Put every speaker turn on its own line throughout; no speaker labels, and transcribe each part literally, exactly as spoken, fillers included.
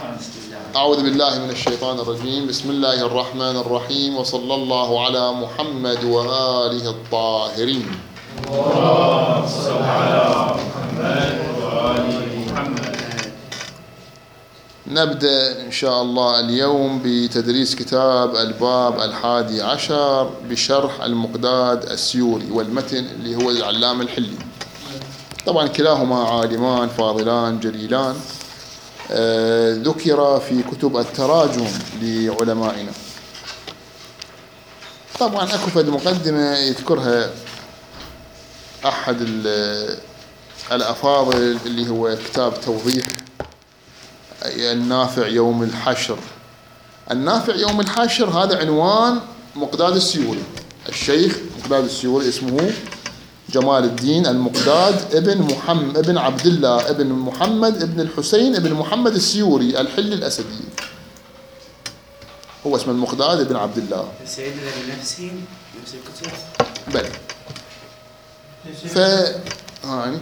أعوذ بالله من الشيطان الرجيم. بسم الله الرحمن الرحيم، وصلى الله على محمد وآله الطاهرين.
اللهم صل على محمد وآل محمد.
نبدأ إن شاء الله اليوم بتدريس كتاب الباب الحادي عشر بشرح المقداد السيوري والمتن اللي هو العلامة الحلي. طبعا كلاهما عالمان فاضلان جليلان، آه ذكر في كتب التراجم لعلمائنا. طبعا أكو فد مقدمة يذكرها أحد الأفاضل اللي هو كتاب توضيح النافع يوم الحشر. النافع يوم الحشر هذا عنوان مقداد السيوري. الشيخ مقداد السيوري اسمه جمال الدين المقداد ابن محمد ابن عبد الله ابن محمد ابن الحسين ابن محمد السيوري الحلي الأسدي. هو اسمه المقداد ابن عبد الله.
سيدنا بنفسه نفس الكتب.
بل ف يعني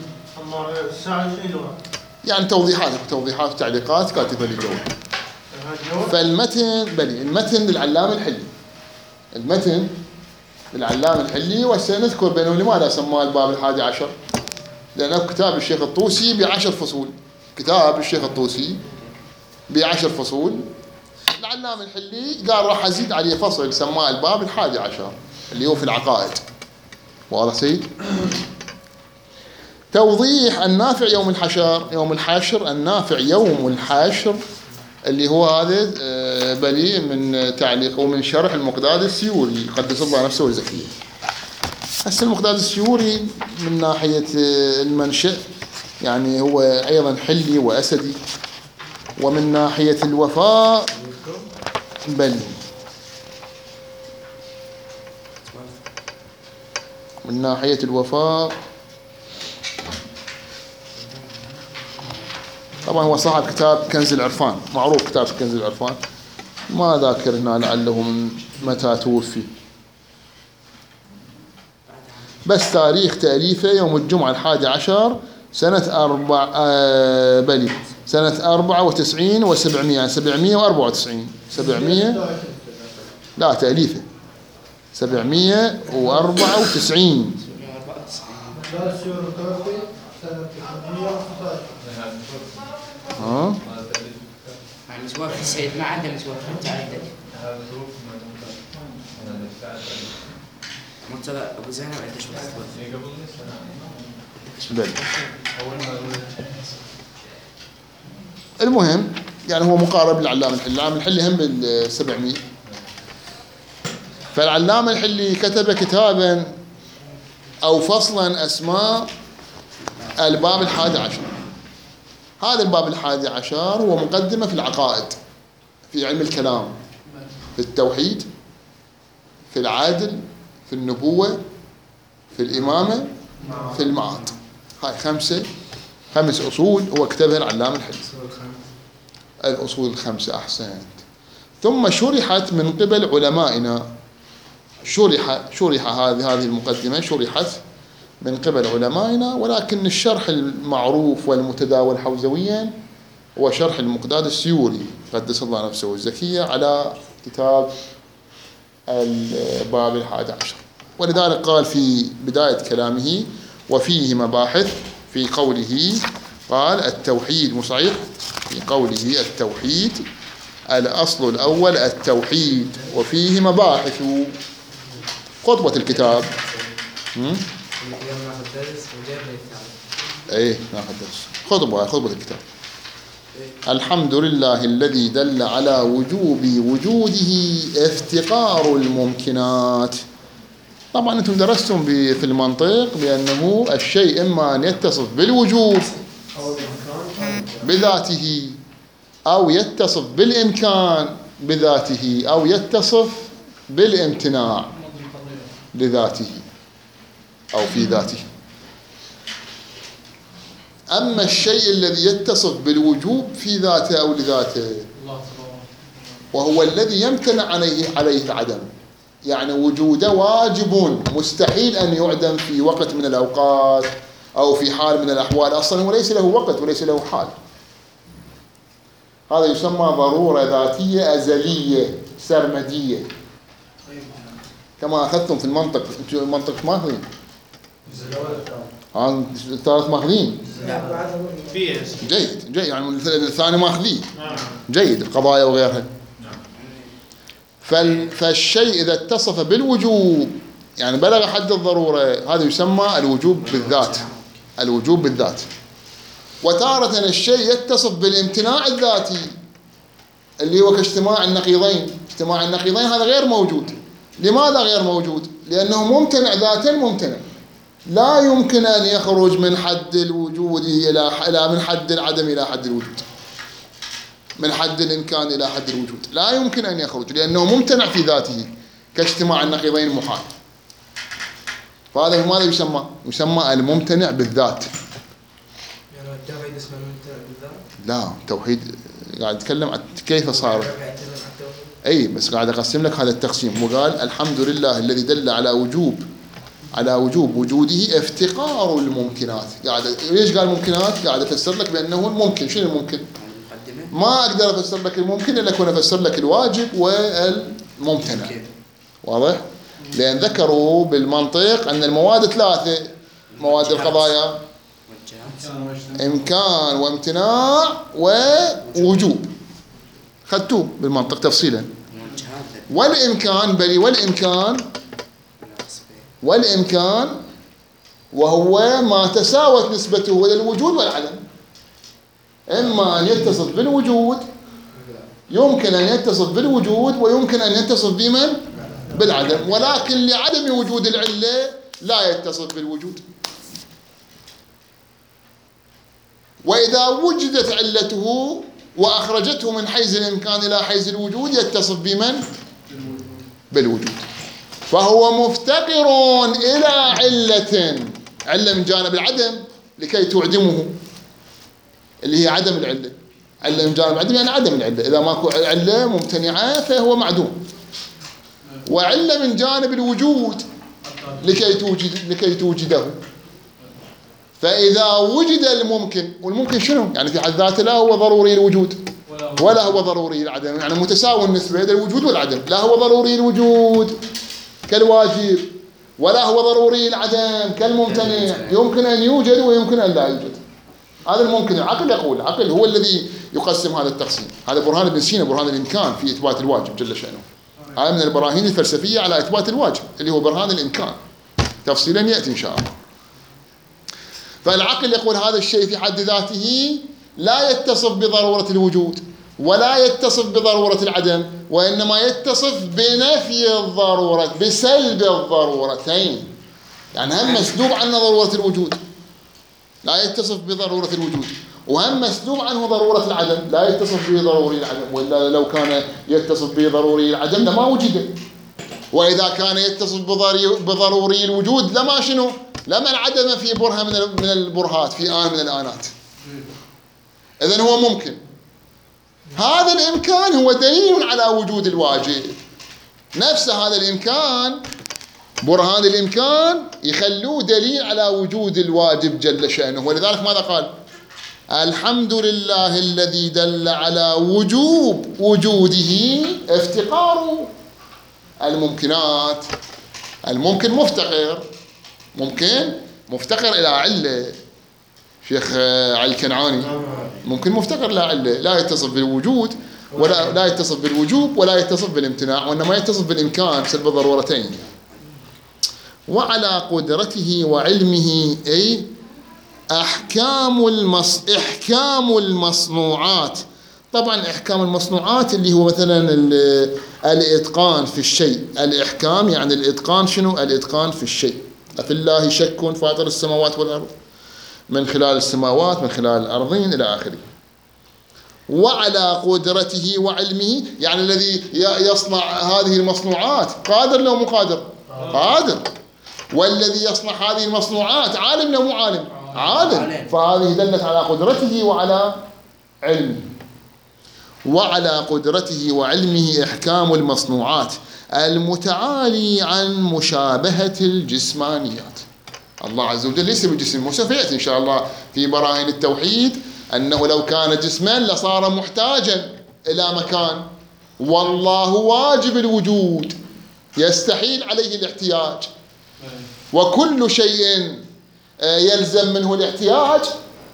يعني توضيحات توضيحات وتعليقات كاتبه للجواب. فالمتن بلي المتن للعلامة الحلي. المتن للعلامة الحلي، وسنذكر بينه لماذا سماه الباب الحادي عشر، لأنه كتاب الشيخ الطوسي بعشر فصول. كتاب الشيخ الطوسي بعشر فصول. العلامة الحلي قال راح أزيد عليه فصل سماه الباب الحادي عشر اللي هو في العقائد. واضح سيد؟ توضيح النافع يوم الحشر. يوم الحشر النافع يوم الحشر اللي هو هذا بلي من تعليق ومن شرح المقداد السيوري قدس الله نفسه وزكيه. هسه المقداد السيوري من ناحية المنشأ يعني هو أيضا حلي وأسدي، ومن ناحية الوفاء بلي من ناحية الوفاء طبعا هو صاحب كتاب كنز العرفان، معروف كتاب كنز العرفان، ما ذاكر هنا لعله من متى توفي، بس تاريخ تأليفه يوم الجمعة الحادي عشر سنة أربع آه بلي سنة أربعة وتسعين وسبعمية سبعمية وأربعة وتسعين سبعمية لا تأليفه سبعمية وأربعة وتسعين. ها؟
يعني توفي السيد ما عنده متوفى تعدد. مرتضى أبو زينب عندش
متوفى. المهم يعني هو مقارب للعلامة الحلي. العلامة الحلي هم بالسبعمية. فالعلامة الحلي كتب كتابا أو فصلا أسماء الباب الحادي عشر. هذا الباب الحادي عشر هو مقدمة في العقائد، في علم الكلام، في التوحيد، في العدل، في النبوة، في الإمامة، في المعاد. هاي خمسة خمس أصول هو كتبها العلامة الحلي. الأصول الخمسة أحسنت. ثم شرحت من قبل علمائنا. شرح شرح هذه هذه المقدمة شرحت من قبل علمائنا، ولكن الشرح المعروف والمتداول حوزويا هو شرح المقداد السيوري قدس الله نفسه والزكية على كتاب الباب الحادي عشر. ولذلك قال في بداية كلامه وفيه مباحث، في قوله قال التوحيد مصحيح، في قوله التوحيد الأصل الأول التوحيد وفيه مباحث. خطبة الكتاب ايه ناخذ درس خطبة خطبة الكتاب. الحمد لله الذي دل على وجوب وجوده افتقار الممكنات. طبعا انتم درستم في المنطق بانه الشيء اما ان يتصف بالوجود بذاته، او يتصف بالامكان بذاته، او يتصف بالامتناع لذاته أو في ذاته. أما الشيء الذي يتصف بالوجوب في ذاته أو لذاته وهو الذي يمتنع عليه عليه العدم، يعني وجوده واجب مستحيل أن يعدم في وقت من الأوقات أو في حال من الأحوال، أصلا وليس له وقت وليس له حال. هذا يسمى ضرورة ذاتية أزلية سرمدية، كما أخذتم في المنطق. أنتم المنطق ماخذين؟ ها الثالث ماخذين؟ جيد جيد، يعني الثاني ماخذين جيد، القضايا وغيرها. فالشيء إذا اتصف بالوجوب يعني بلغ حد الضرورة، هذا يسمى الوجوب بالذات، الوجوب بالذات. وتارة الشيء يتصف بالامتناع الذاتي اللي هو كاجتماع النقيضين. اجتماع النقيضين هذا غير موجود. لماذا غير موجود؟ لأنه ممتنع ذاتا ممتنع، لا يمكن أن يخرج من حد الوجود إلى إلى من حد العدم إلى حد الوجود، من حد الإمكان إلى حد الوجود، لا يمكن أن يخرج لأنه ممتنع في ذاته كاجتماع النقيضين محال. فهذا ماذا يسمى؟ يسمى الممتنع بالذات.
يعني التوحيد اسمه الممتنع بالذات؟
لا، التوحيد قاعد أتكلم عن كيف صار. أي بس قاعد أقسم لك هذا التقسيم. وقال الحمد لله الذي دل على وجوب على وجوب وجوده افتقار الممكنات. قاعد ليش قال ممكنات؟ قاعد أفسر لك بأنه الممكن. شنو الممكن؟ ما أقدر أفسر لك الممكن إلا أكون أفسر لك الواجب والممتنع. واضح؟ لأن ذكروا بالمنطق أن المواد ثلاثة، مواد القضايا إمكان وامتناع ووجوب، خدتوه بالمنطق تفصيلا. والإمكان بل والإمكان والإمكان وهو ما تساوت نسبته إلى الوجود والعدم. إما أن يتصف بالوجود، يمكن أن يتصف بالوجود ويمكن أن يتصف بمن؟ بالعدم، ولكن لعدم وجود العلة لا يتصف بالوجود. وإذا وجدت علته وأخرجته من حيز الإمكان إلى حيز الوجود يتصف بمن؟ بالوجود. فهو مفتقر إلى علة، علة من جانب العدم لكي تعدمه، اللي هي عدم العلة. علة من جانب العدم يعني عدم العلة، إذا ماكو علة ممتنعة فهو معدوم. وعلة من جانب الوجود لكي توجد لكي توجده. فإذا وجد الممكن، والممكن شنو؟ يعني في حد ذاته لا هو ضروري الوجود ولا هو ضروري العدم، يعني متساوي النسبة بين الوجود والعدم. لا هو ضروري الوجود كالواجب ولا هو ضروري العدم كالممتنع، يمكن أن يوجد ويمكن أن لا يوجد. هذا الممكن. العقل يقول، العقل هو الذي يقسم هذا التقسيم. هذا برهان ابن سينا، برهان الإمكان في إثبات الواجب جل شأنه. هذا من البراهين الفلسفية على إثبات الواجب اللي هو برهان الإمكان، تفصيلا يأتي إن شاء الله. فالعقل يقول هذا الشيء في حد ذاته لا يتصف بضرورة الوجود ولا يتصف بضرورة العدم، وإنما يتصف بنفي الضرورة، بسلب الضرورتين. يعني هم مسلوب عنه ضرورة الوجود، لا يتصف بضرورة الوجود، وهم مسلوب عنه ضرورة العدم، لا يتصف به ضروري العدم. وإلا لو كان يتصف به ضروري العدم لما وجد. وإذا كان يتصف بضروري الوجود لما شنو؟ لما انعدم في برهة من البرهات، في آن من الآنات. إذن هو ممكن. هذا الإمكان هو دليل على وجود الواجب. نفس هذا الإمكان، برهان الإمكان، يخلوه دليل على وجود الواجب جل شأنه. ولذلك ماذا قال؟ الحمد لله الذي دل على وجوب وجوده افتقار الممكنات. الممكن مفتقر، ممكن مفتقر إلى علة. شيخ علي الكنعاني ممكن مفتقر إلى علة، لا يتصف بالوجود ولا لا يتصف بالوجوب ولا يتصف بالامتناع، وإنما يتصف بالإمكان بسبب الضرورتين. وعلى قدرته وعلمه أي أحكام المص... إحكام المصنوعات. طبعا إحكام المصنوعات اللي هو مثلا ال... الإتقان في الشيء. الإحكام يعني الإتقان. شنو الإتقان في الشيء؟ أفي الله شك فاطر السماوات والأرض، من خلال السماوات من خلال الأرضين إلى آخره. وعلى قدرته وعلمه يعني الذي يصنع هذه المصنوعات قادر لو مو قادر؟ قادر. والذي يصنع هذه المصنوعات عالم لو مو عالم؟ عالم. فهذه دلت على قدرته وعلى علمه. وعلى قدرته وعلمه إحكام المصنوعات المتعالي عن مشابهة الجسمانيات. الله عز وجل ليس بجسم، وسوف يأتي إن شاء الله في براهين التوحيد أنه لو كان جسما لصار محتاجا إلى مكان، والله واجب الوجود يستحيل عليه الاحتياج، وكل شيء يلزم منه الاحتياج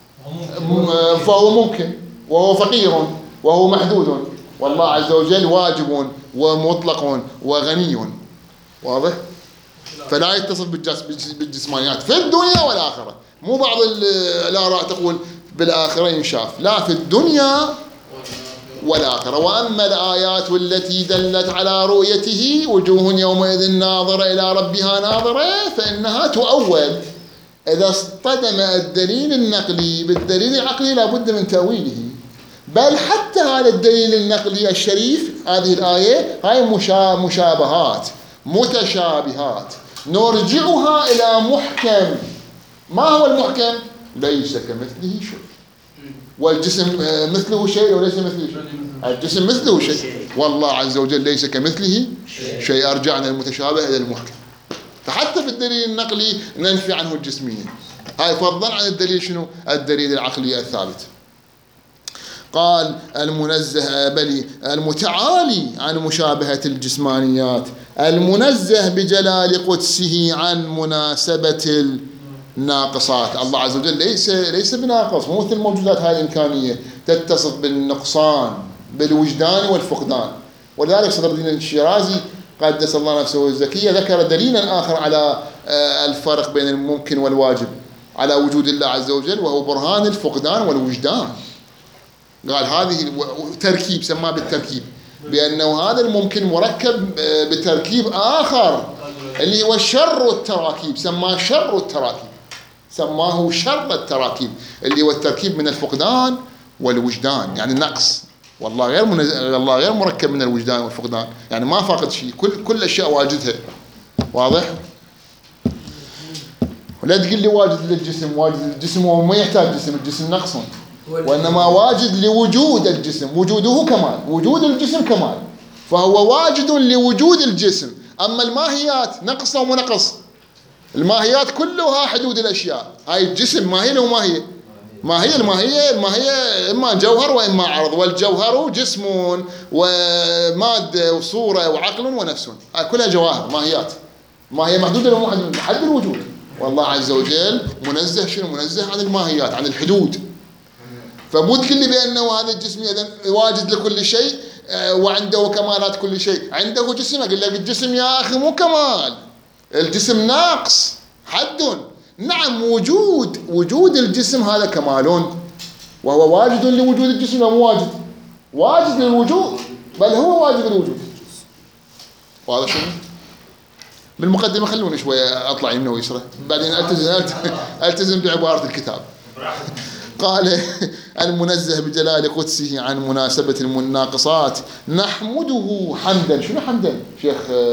فهو ممكن، وهو فقير وهو محدود، والله عز وجل واجب ومطلق وغني. واضح؟ فلا يتصف بالجسمانيات في الدنيا والآخرة. مو بعض الآراء تقول بالآخرة ينشاف، لا، في الدنيا والآخرة. وأما الآيات التي دلت على رؤيته وجوه يومئذ ناظرة إلى ربها ناظرة فإنها تؤول. إذا اصطدم الدليل النقلي بالدليل العقلي لابد من تأويله، بل حتى هذا الدليل النقلي الشريف هذه الآية هاي مشابهات متشابهات نرجعها إلى محكم. ما هو المحكم؟ ليس كمثله شيء. والجسم مثله شيء وليس مثله شيء؟ الجسم مثله شيء، والله عز وجل ليس كمثله شيء. أرجعنا المتشابه إلى المحكم. فحتى في الدليل النقلي ننفي عنه الجسمية، هاي فضلا عن الدليل شنو؟ الدليل العقلي الثابت. قال المنزه بل المتعالي عن مشابهة الجسمانيات، المنزه بجلال قدسه عن مناسبة الناقصات. الله عز وجل ليس ليس بناقص، مو مثل الموجودات هذه الإمكانية تتصف بالنقصان بالوجدان والفقدان. ولذلك صدر الدين الشيرازي قدس الله نفسه الزكية ذكر دليلا آخر على الفرق بين الممكن والواجب على وجود الله عز وجل، وهو برهان الفقدان والوجدان. قال هذه تركيب، سماه بالتركيب، بأنه هذا الممكن مركب بتركيب آخر اللي هو شر التراكيب، سماه شر التراكيب، سماه شر التراكيب اللي هو التركيب من الفقدان والوجدان، يعني النقص. والله غير منز... الله غير مركب من الوجدان والفقدان، يعني ما فاقد شيء، كل كل الاشياء واجدها. واضح؟ ولا تقول لي واجد للجسم، واجد للجسم هو ما يحتاج جسم، الجسم نقص، وانما واجد لوجود الجسم، وجوده كمال، وجود الجسم كمال، فهو واجد لوجود الجسم. اما الماهيات نقص ومو نقص، الماهيات كلها حدود الاشياء. هاي الجسم ما هي له ما هي ما هي الماهية ما هي إما جوهر وإما عرض، والجوهر جسم ومادة وصورة وعقل ونفس، كلها جواهر ماهيات، ما هي محدودة لو حد حد الوجود. والله عز وجل منزه شنو؟ منزه عن الماهيات، عن الحدود. فمو تقول لي بأنه هذا الجسم واجد لكل شيء وعنده كمالات كل شيء. عنده جسم، أقول لك الجسم يا أخي مو كمال، الجسم ناقص حد. نعم وجود وجود الجسم هذا كمال، وهو واجد لوجود الجسم، مو واجد واجد للوجود، بل هو واجد للوجود. واضح شنو؟ بالمقدمة خلوني شوية أطلع يمنى ويسرى، بعدين ألتزم ألتزم بعبارة الكتاب. قال المنزه بجلال قدسه عن مناسبة الناقصات نحمده حمدا. شنو حمدا شيخ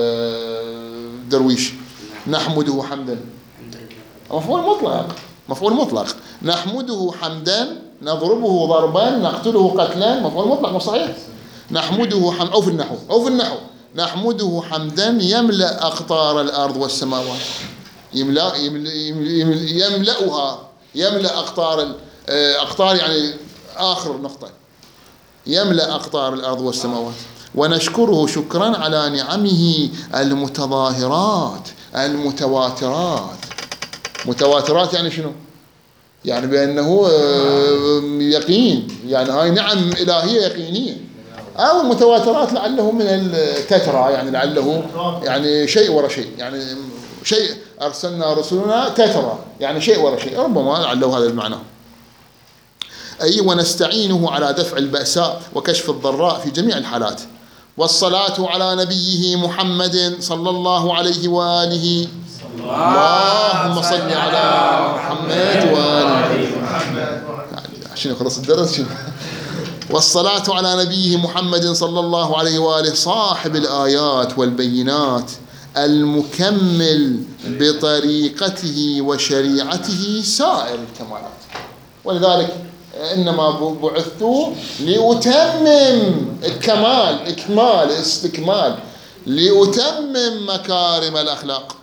درويش؟ نحمده حمدا مفعول مطلق، مفعول مطلق. نحمده حمدا، نضربه ضربا، نقتله قتلا، مفعول مطلق مو صحيح؟ نحمده حم أو في النحو أو في النحو نحمده حمدا يملأ أقطار الأرض والسماوات. يملأ يملأ يملأها، يملأ أقطار أقطار يعني آخر نقطة، يملأ أقطار الأرض والسماوات. ونشكره شكرا على نعمه المتظاهرات المتواترات. متواترات يعني شنو؟ يعني بأنه يقين، يعني هاي نعم إلهية يقينية. أو متواترات لعله من التترى، يعني لعله يعني شيء ورا شيء، يعني شيء أرسلنا رسلنا تترى، يعني شيء ورا شيء، ربما لعله هذا المعنى. أي ونستعينه على دفع البأساء وكشف الضراء في جميع الحالات. والصلاة على نبيه محمد صلى الله عليه وآله. اللهم صل على محمد وآل محمد. عشان يخلص الدرس. والصلاة على نبيه محمد صلى الله عليه وآله صاحب الآيات والبينات المكمل بطريقته وشريعته سائر الكمالات. ولذلك إنما بعثت لأتمم الكمال، إكمال استكمال، لأتمم مكارم الأخلاق.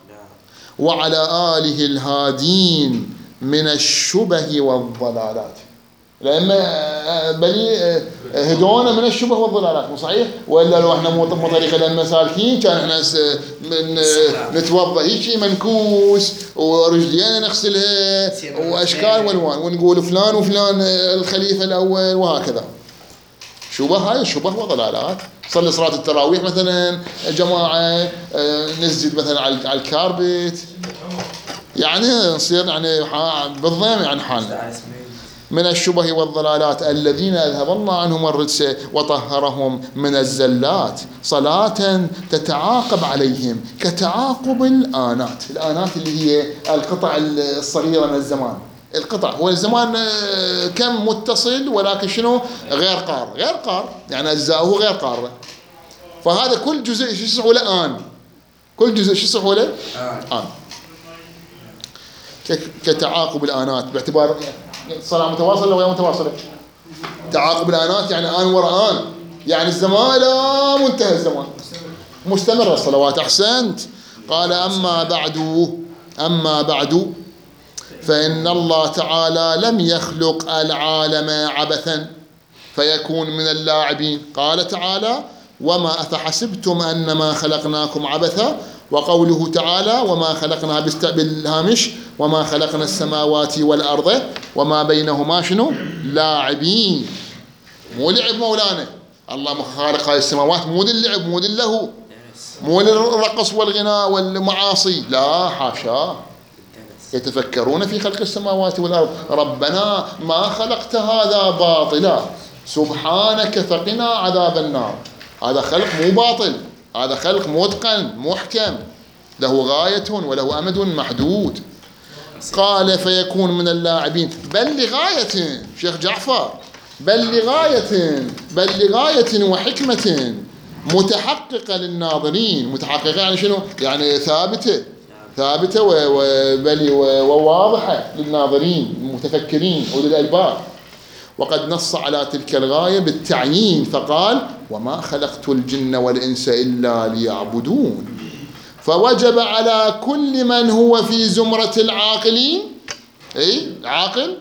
وعلى آله الهادين من الشبه والضلالات. لأما بني هدونا من الشبه والضلالات، مو صحيح؟ وإلا لو احنا مو مو طريقة لما سالكين كان احنا من نتوضأ هيك منكوس ورجلينا نغسلها وأشكال والوان ونقول فلان وفلان الخليفة الأول وهكذا. شبه هاي شبه وضلالات. صلي صلاة التراويح مثلا جماعة نسجد مثلا على الكاربت، يعني نصير يعني بالضيم يعني حالنا. من الشبه والضلالات الذين أذهب الله عنهم الرجس وطهرهم من الزلات صلاة تتعاقب عليهم كتعاقب الآنات. الآنات اللي هي القطع الصغيرة من الزمان. القطع هو الزمان كم متصل ولكن شنو غير قار، غير قار يعني أجزاؤه غير قارة. فهذا كل جزء شو يصح له آن، كل جزء شو يصح له آن. كتعاقب الآنات باعتبار الصلاة متواصلة ولا غير متواصلة. تعاقب الآنات يعني آن وراء آن، يعني الزمان لا منتهى الزمان، مستمرة الصلوات. أحسنت. قال أما بعد أما بعد فإن الله تعالى لم يخلق العالم عبثا فيكون من اللاعبين. قال تعالى وما أفحسبتم أنما خلقناكم عبثا، وقوله تعالى وما خلقنا بالهامش وما خلقنا السماوات والأرض وما بينهما شنو لاعبين. مو لعب مولانا، الله خالق هاي السماوات، مو للعب مو للهو مو للرقص والغناء والمعاصي، لا حاشا. يتفكرون في خلق السماوات والأرض ربنا ما خلقت هذا باطلا سبحانك فقنا عذاب النار. هذا خلق مو باطل، هذا خلق متقن محكم له غاية وله أمد محدود. قال فيكون من اللاعبين بل لغاية شيخ جعفر، بل لغاية بل لغاية وحكمة متحققة للناظرين. متحققة يعني شنو؟ يعني ثابتة ثابتة وبل وواضحة للناظرين المتفكرين أولي الألباب. وقد نص على تلك الغاية بالتعيين فقال وما خلقت الجن والإنس إلا ليعبدون. فوجب على كل من هو في زمرة العاقلين أي عاقل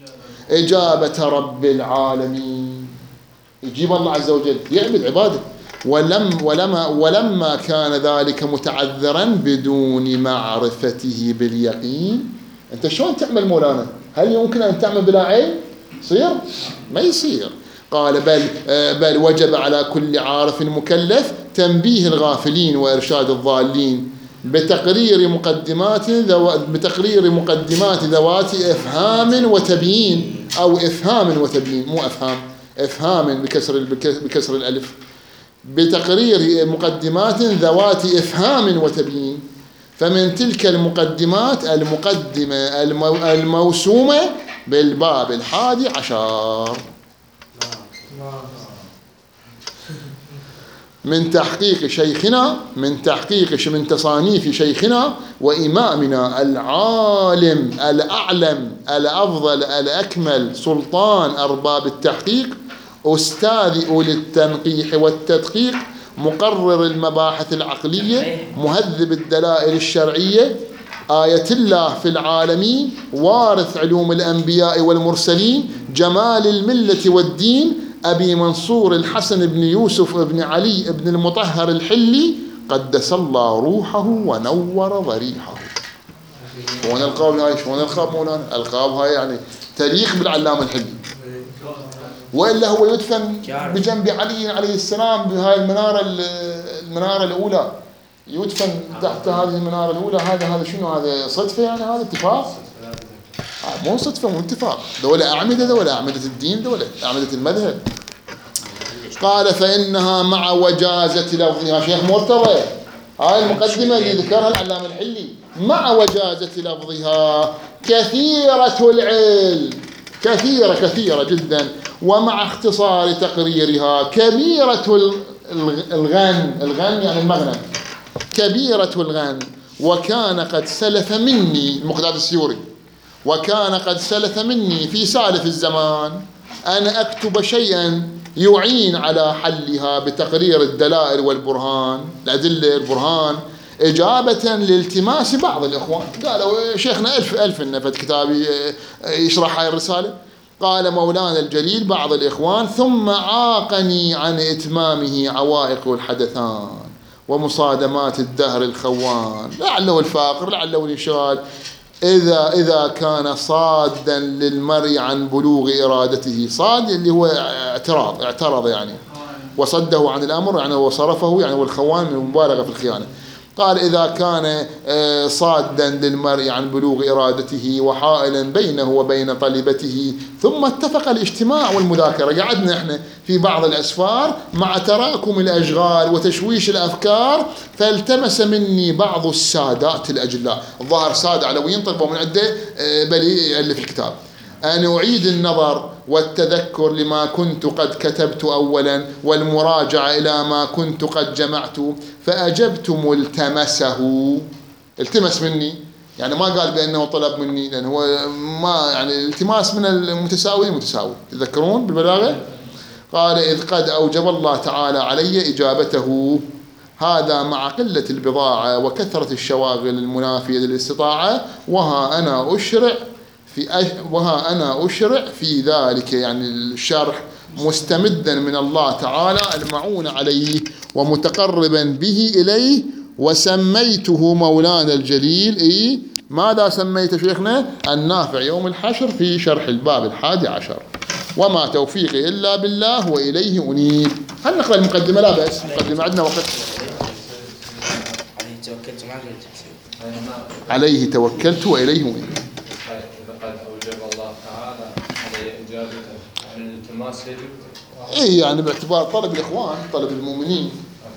إجابة رب العالمين، يجيب الله عز وجل يعبد عباده. ولم ولما ولما كان ذلك متعذرا بدون معرفته باليقين. أنت شلون تعمل مولانا؟ هل يمكن أن تعمل بلا علم؟ يصير؟ ما يصير. قال بل بل وجب على كل عارف مكلف تنبيه الغافلين وإرشاد الضالين بتقرير مقدمات ذو بتقرير مقدمات ذوات إفهام وتبيين، أو إفهام وتبيين مو أفهام، إفهام بكسر بكسر الألف، بتقرير مقدمات ذوات إفهام وتبيين. فمن تلك المقدمات المقدمة الموسومة بالباب الحادي عشر من تحقيق شيخنا من تحقيق من تصانيف شيخنا وإمامنا العالم الأعلم الأفضل الأكمل سلطان أرباب التحقيق أستاذ أولي التنقيح والتدقيق مقرر المباحث العقلية مهذب الدلائل الشرعية آية الله في العالمين وارث علوم الأنبياء والمرسلين جمال الملة والدين أبي منصور الحسن بن يوسف بن علي بن المطهر الحلي قدس الله روحه ونور ضريحه. شلون القاب هاي؟ شلون القاب مولانا؟ القاب هاي يعني تليق بالعلامة الحلي. وإلا هو يدفن بجنب علي عليه السلام بهاي المنارة المنارة الأولى، يدفن تحت هذه المنارة الأولى. هذا هذا شنو؟ هذا صدفة يعني؟ هذا اتفاق؟ مو صدفة مو اتفاق. دولة أعمدة دولة أعمدة الدين دولة أعمدة المذهب. قال فإنها مع وجازة لفظها شيخ مرتضى، هاي المقدمة اللي ذكرها العلامة الحلي، مع وجازة لفظها كثيرة العلم كثيرة كثيرة جدا، ومع اختصار تقريرها كبيرة الغن الغن يعني المغنم كبيرة الغن. وكان قد سلف مني المقداد السيوري وكان قد سلف مني في سالف الزمان أن أكتب شيئا يعين على حلها بتقرير الدلائل والبرهان الأدلة البرهان إجابة لالتماس بعض الإخوان. قالوا شيخنا ألف ألف إن فت كتابي يشرح هاي الرسالة، قال مولانا الجليل بعض الإخوان: ثم عاقني عن إتمامه عوائق الحدثان ومصادمات الدهر الخوان، لعله الفاقر لعله الإنشغال، إذا إذا كان صادا للمرء عن بلوغ إرادته. صاد اللي هو اعتراض، اعترض يعني، وصده عن الأمر يعني وصرفه يعني، والخوان من المبالغة في الخيانة. قال: إذا كان صادا للمرء عن بلوغ إرادته وحائلا بينه وبين طلبته، ثم اتفق الاجتماع والمذاكرة. قعدنا احنا في بعض الأسفار مع تراكم الأشغال وتشويش الأفكار، فالتمس مني بعض السادات الأجلاء، الظاهر سادة علويين طلبوا من عنده بلي يألف الكتاب، أن أعيد النظر والتذكر لما كنت قد كتبت أولا، والمراجعة إلى ما كنت قد جمعت، فأجبت ملتمسه. التمس مني يعني ما قال بأنه طلب مني، لأن هو ما يعني التماس من المتساوي المتساوي، تذكرون بالبلاغة؟ قال: إذ قد أوجب الله تعالى علي إجابته، هذا مع قلة البضاعة وكثرة الشواغل المنافية للاستطاعة، وها أنا أشرع في أش... وها أنا أشرع في ذلك، يعني الشرح، مستمدا من الله تعالى المعون عليه ومتقربا به إليه. وسميته مولانا الجليل إيه؟ ماذا سميت شيخنا؟ النافع يوم الحشر في شرح الباب الحادي عشر. وما توفيقي إلا بالله وإليه أنيب. هل نقرأ المقدمة؟ لا بأس، مقدمة عندنا وقت. عليه توكلت وإليه أنيب.
قد أوجب الله تعالى على إجابته عن الالتماس يجب.
إيه يعني باعتبار طلب الإخوان، طلب المؤمنين.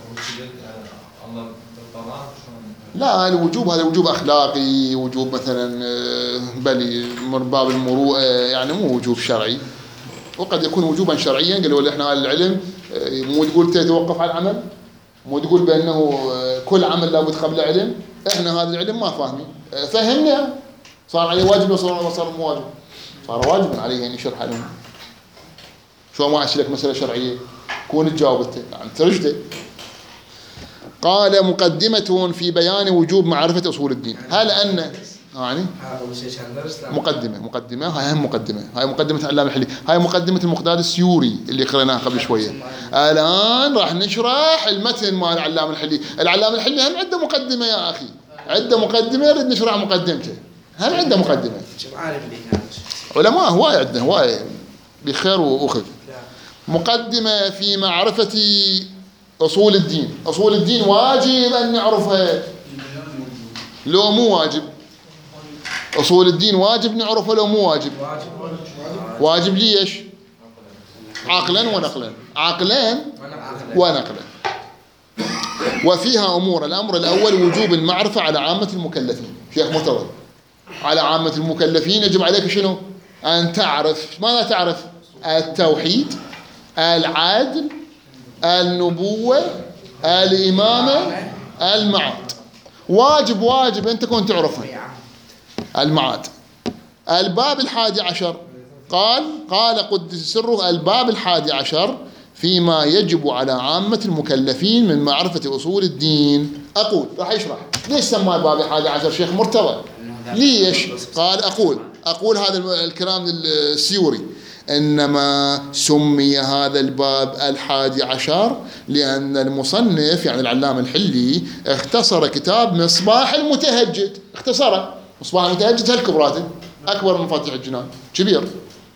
لا، الوجوب هذا وجوب أخلاقي، وجوب مثلا بلي من باب المروءة، يعني مو وجوب شرعي. وقد يكون وجوبا شرعيا، قالوا لي احنا أهل العلم، مو تقول تتوقف على العمل، مو تقول بأنه كل عمل لابد قبل علم. احنا هذا العلم ما فاهمين، فهمنا صار عليه واجب وصار صار مو واجب، صار واجبا عليه ان يشرح لهم. شو ما أشيلك مسألة شرعية كون تجاوبته يعني ترشده. قال: مقدمة في بيان وجوب معرفة أصول الدين. هل أن يعني مقدمة مقدمة هاي هم مقدمة هاي مقدمة العلامة الحلي، هاي مقدمة المقداد السيوري اللي قرأناها قبل شوية. الآن راح نشرح المتن مال العلامة الحلي. العلامة الحلي هم عنده مقدمة يا أخي، عنده مقدمة، نريد نشرح مقدمته. هل عنده مقدمة؟ علماء هواي عندنا هواي بخير وأخذ. مقدمة في معرفة أصول الدين. أصول الدين واجب أن نعرفها لو مو واجب؟ أصول الدين واجب نعرفها لو مو واجب؟ واجب ليش؟ عقلا ونقلا، عقلا ونقلا. وفيها أمور. الأمر الأول وجوب المعرفة على عامة المكلفين. شيخ مرتضى، على عامة المكلفين يجب عليك شنو؟ أن تعرف. ماذا تعرف؟ التوحيد، العدل، النبوة، الإمامة، المعاد. واجب واجب أنت كنت تعرفها. المعاد. الباب الحادي عشر قال قال قدس سره: الباب الحادي عشر فيما يجب على عامة المكلفين من معرفة أصول الدين. أقول راح يشرح ليش سماه الباب الحادي عشر شيخ مرتضى؟ ليش؟ قال أقول أقول هذا الكلام السيوري: إنما سمي هذا الباب الحادي عشر لأن المصنف يعني العلامة الحلي اختصر كتاب مصباح المتهجد. اختصره. مصباح المتهجد هالكبراته أكبر من مفاتيح الجنان، كبير.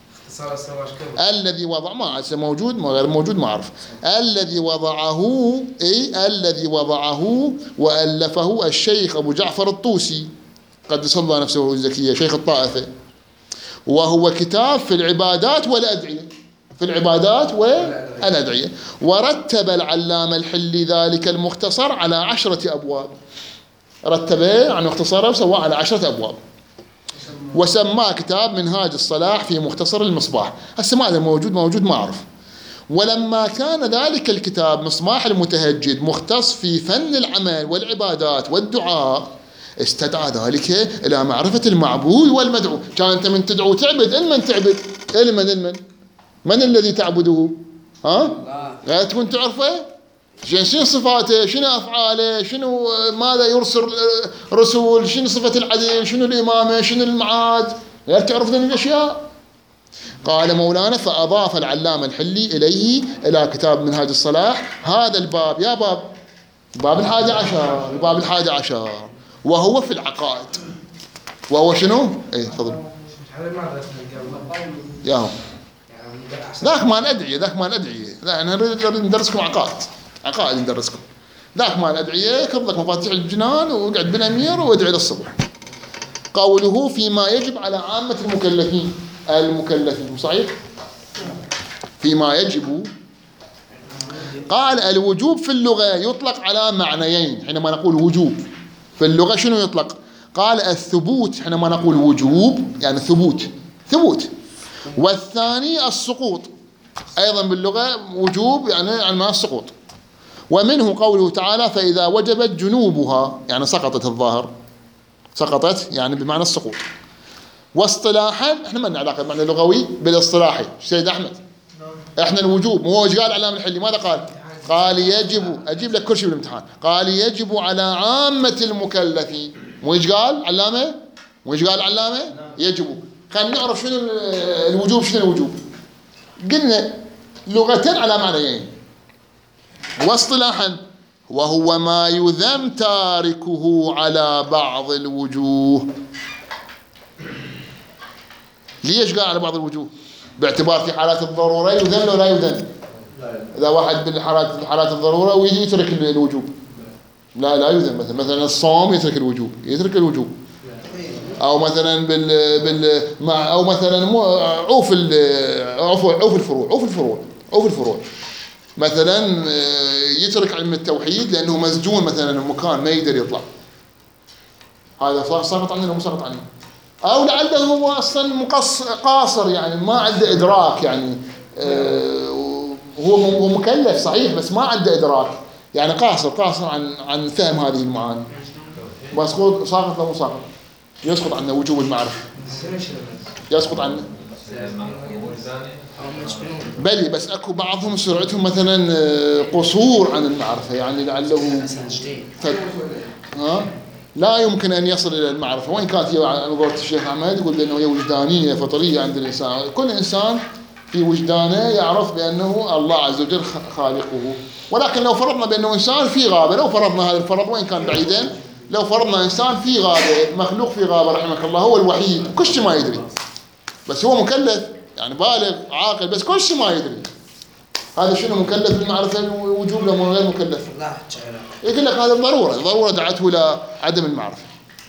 الذي وضع ما موجود ما غير موجود ما أعرف. الذي وضعه أي الذي وضعه وألفه الشيخ أبو جعفر الطوسي قدس الله نفسه الزكية، شيخ الطائفة. وهو كتاب في العبادات والأدعية، في العبادات والأدعية. ورتب العلامة الحلي ذلك المختصر على عشرة أبواب. رتبه عن اختصاره وسواه على عشرة أبواب، وسماه كتاب منهاج الصلاح في مختصر المصباح. هسه ما هذا موجود موجود ما أعرف. ولما كان ذلك الكتاب مصباح المتهجد مختص في فن العمل والعبادات والدعاء، استدعى ذلك إلى معرفة المعبود والمدعو. كان أنت من تدعو تعبد، المن تعبد؟ المن المن من الذي تعبده؟ ها؟ لا تكون تعرفه؟ شنو صفاته؟ شنو أفعاله؟ شنو ماذا يرسل رسول؟ شنو صفة العدل؟ شنو الإمامة؟ شنو المعاد؟ غير تعرف ذي الأشياء. قال مولانا فأضاف العلامة الحلي إليه إلى كتاب منهاج الصلاح هذا الباب، يا باب الباب الحادي عشر، الباب الحادي عشر وهو في العقائد. وهو شنو؟ اي تفضل. ياهم ذاك مال أدعية، ذاك مال أدعية، لا أنا نريد ندرسكم عقائد، عقائد ندرسكم. ذاك مال أدعية كذلك مفاتيح الجنان وقعد بالأمير وادعي للصبح. قوله فيما يجب على عامة المكلفين، المكلفين صحيح؟ فيما يجب، قال الوجوب في اللغة يطلق على معنيين حينما نقول وجوب في اللغة. شنو يطلق؟ قال الثبوت حينما نقول وجوب يعني ثبوت، ثبوت. والثاني السقوط أيضا باللغة وجوب يعني عن ما السقوط. ومنه قوله تعالى فإذا وجبت جنوبها يعني سقطت، الظاهر سقطت يعني بمعنى السقوط. واصطلاحا احنا ما لنا علاقه بالمعنى اللغوي بالاصطلاحي. سيد احمد احنا الوجوب هو ايش قال علامه الحلي؟ ماذا قال؟ قال يجب، اجيب لك كل شيء بالامتحان، قال يجب على عامه المكلفين. مو ايش قال علامه؟ مو ايش قال علامه؟ يجب. خلينا نعرف شنو الوجوب، شنو الوجوب؟ قلنا لغتين على معنيين. واصطلاحا وهو ما يذم تاركه على بعض الوجوه. ليش قال على بعض الوجوه؟ باعتبار في حالات الضرورة يذم ولا يذم؟ إذا واحد بالحالات حالات الضرورة ويجي يترك الوجوب لا لا يذم. مثلا مثلا الصوم يترك الوجوب، يترك الوجوب. أو مثلا بال بال مع أو مثلا عوف عوف عوف الفروع، عوف الفروع عوف الفروع مثلا يترك علم التوحيد لأنه مسجون مثلا المكان ما يقدر يطلع، هذا ساقط عنه ولا ساقط عنه؟ أو لعله هو أصلا مقص قاصر يعني ما عنده إدراك يعني هو مكلف صحيح بس ما عنده إدراك يعني قاصر قاصر عن عن فهم هذه المعاني. ويسقط ساقط ولا مو ساقط؟ يسقط عنه وجوب المعرفة، يسقط عنه بلي. بس اكو بعضهم سرعتهم مثلا قصور عن المعرفه يعني لعله فد... ها لا يمكن ان يصل الى المعرفه وين كانت هي. قولة الشيخ احمد يقول بانه هي وجدانيه فطريه عند الانسان. كل انسان في وجدانه يعرف بانه الله عز وجل خالقه. ولكن لو فرضنا بانه انسان في غابه، لو فرضنا هذا الفرض وين كان بعيدا، لو فرضنا انسان في غابه مخلوق في غابه رحمك الله هو الوحيد كل شيء ما يدري بس هو مكلف يعني بالغ عاقل بس كل شيء ما يدري، هذا شنو مكلف بالمعرفة الوجوب لو غير مكلف؟ يقول لك هذا الضرورة، الضرورة دعته إلى عدم المعرفة.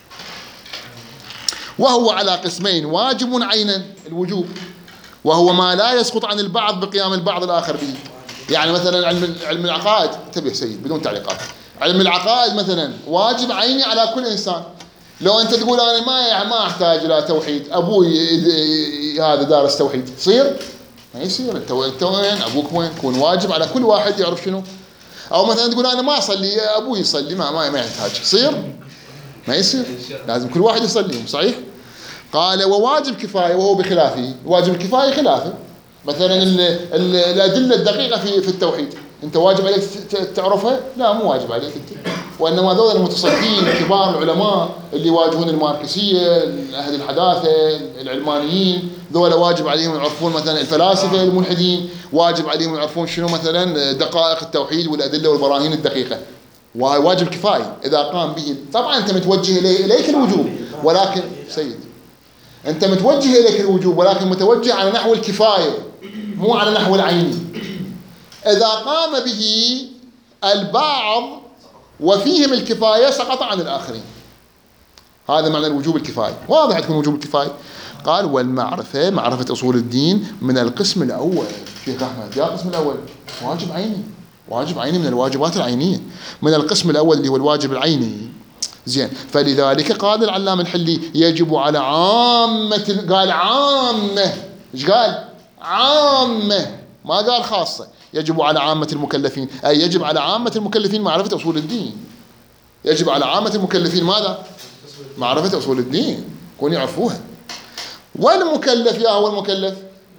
وهو على قسمين واجب عينا الوجوب وهو ما لا يسقط عن البعض بقيام البعض الآخر به. يعني مثلا علم علم العقائد، انتبه سيد بدون تعليقات، علم العقائد مثلا واجب عيني على كل إنسان. لو أنت تقول أنا ما ما أحتاج إلى توحيد، أبوي هذا دارس توحيد، يصير؟ ما يصير. أنت أنت وين؟ أبوك وين؟ يكون واجب على كل واحد يعرف شنو. أو مثلا تقول أنا ما أصلي، أبوي يصلي، ما ما ما يحتاج، يصير؟ ما يصير. لازم كل واحد يصلي، صحيح؟ قال وواجب كفاية وهو بخلافه، واجب الكفاية خلافه. مثلا ال ال الأدلة الدقيقة في في التوحيد، أنت واجب عليك تعرفها؟ لا مو واجب عليك أنت. وإنما هذول المتصدين كبار العلماء اللي يواجهون الماركسية، أهل الحداثة، العلمانيين، ذولا واجب عليهم يعرفون مثلا الفلاسفة الملحدين، واجب عليهم يعرفون شنو مثلا دقائق التوحيد والأدلة والبراهين الدقيقة. واجب كفاية إذا قام به. طبعا أنت متوجه إليه إليك الوجوب، ولكن سيد أنت متوجه إليك الوجوب ولكن متوجه على نحو الكفاية مو على نحو العيني. إذا قام به البعض وفيهم الكفاية سقط عن الآخرين. هذا معنى الوجوب الكفاية. واضح تكون وجوب الكفاية. قال والمعرفة، معرفة أصول الدين من القسم الأول. شيخ أحمد يا القسم الأول واجب عيني، واجب عيني من الواجبات العينية، من القسم الأول اللي هو الواجب العيني. زين، فلذلك قال العلامة الحلي يجب على عامة، قال عامة، ايش قال؟ عامة، ما قال خاصة. يجب على عامة المكلفين، أي يجب على عامة المكلفين معرفة أصول الدين. يجب على عامة المكلفين ماذا؟ معرفة أصول الدين، كون يعرفوها. والمكلف يا هو المكلف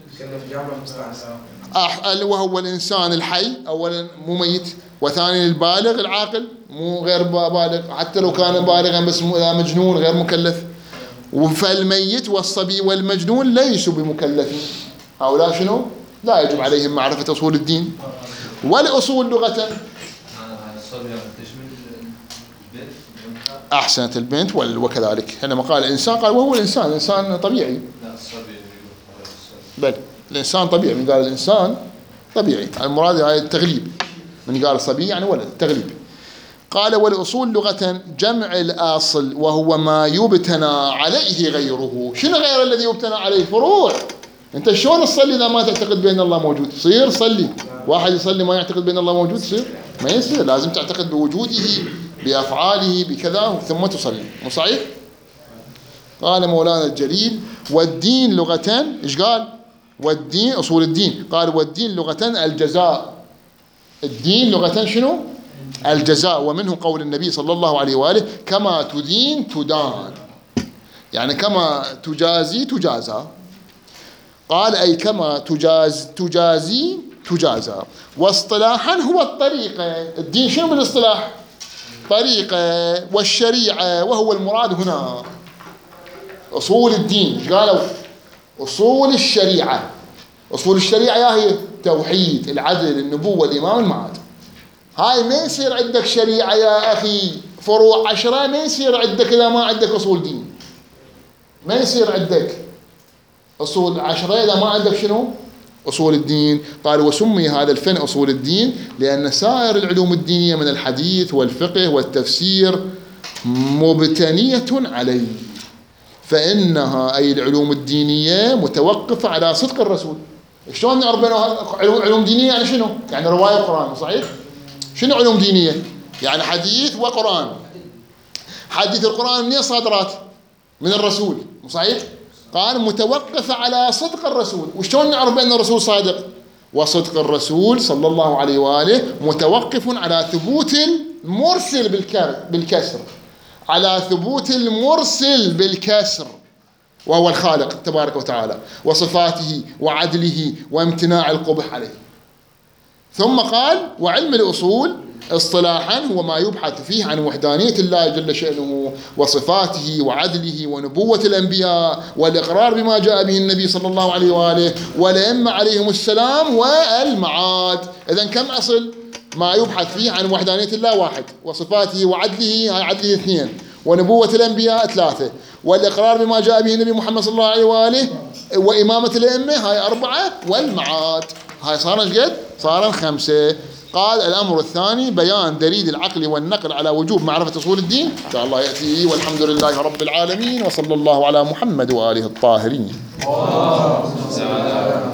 أح... وهو الإنسان الحي، أولا مو ميت، وثانيا البالغ العاقل، مو غير بالغ، حتى لو كان بالغا بس مجنون غير مكلف. فالميت والصبي والمجنون ليسوا بمكلفين. هؤلاء شنو؟ لا يجب عليهم معرفة أصول الدين. والأصول لغة أحسنت البنت وكذلك. حينما قال الإنسان قال وهو الإنسان، الإنسان طبيعي. بل الإنسان طبيعي، من قال الإنسان طبيعي، المراد هاي التغليب، من قال صبي يعني ولد، التغليب. قال والأصول لغة جمع الأصل وهو ما يبتنى عليه غيره. شنو غير الذي يبتنى عليه؟ الفروع. أنت شلون تصلي إذا ما تعتقد بأن الله موجود؟ صير صلي. واحد يصلي ما يعتقد بأن الله موجود صير؟ ما يصير، لازم تعتقد بوجوده بأفعاله بكذا ثم تصلي، مو صحيح؟ قال مولانا الجليل والدين لغة، إيش قال؟ والدين أصول الدين، قال والدين لغة الجزاء. الدين لغة شنو؟ الجزاء. ومنه قول النبي صلى الله عليه وآله كما تدين تدان، يعني كما تجازي تجازى. قال أي كما تجاز تجازي تجازى. واصطلاحا هو الطريقة. الدين شنو بالاصطلاح؟ طريقة والشريعة، وهو المراد هنا. أصول الدين قالوا أصول الشريعة. أصول الشريعة يا هي توحيد، العدل، النبوة، الإمام، المعاد. هاي ما يصير عندك شريعة يا أخي فروع عشرة، ما يصير عندك إذا ما عندك أصول دين. ما يصير عندك أصول عشرة إذا ما عندك شنو؟ أصول الدين. قال وسمي هذا الفن أصول الدين لأن سائر العلوم الدينية من الحديث والفقه والتفسير مبتنية عليه، فإنها أي العلوم الدينية متوقفة على صدق الرسول. شلون نعرف علوم دينية؟ يعني شنو؟ يعني رواية قرآن، صحيح؟ شنو علوم دينية؟ يعني حديث وقرآن. حديث القرآن منين صادرات؟ من الرسول، صحيح؟ قال متوقف على صدق الرسول. وشلون نعرف بأن الرسول صادق؟ وصدق الرسول صلى الله عليه وآله متوقف على ثبوت المرسل بالكسر، على ثبوت المرسل بالكسر وهو الخالق تبارك وتعالى، وصفاته وعدله وامتناع القبح عليه. ثم قال وعلم الأصول اصطلاحا هو ما يبحث فيه عن وحدانية الله جل شأنه وصفاته وعدله ونبوة الأنبياء والإقرار بما جاء به النبي صلى الله عليه وآله والأئمة عليهم السلام والمعاد. إذن كم أصل؟ ما يبحث فيه عن وحدانية الله واحد، وصفاته وعدله هاي عدله اثنين، ونبوة الأنبياء ثلاثة، والإقرار بما جاء به النبي محمد صلى الله عليه وآله وإمامة الأئمة هاي أربعة، والمعاد هاي صارت قد؟ صارت خمسة. قال الأمر الثاني بيان دليل العقل والنقل على وجوب معرفة أصول الدين، إن شاء الله يأتي. والحمد لله رب العالمين، وصلى الله على محمد وآله الطاهرين.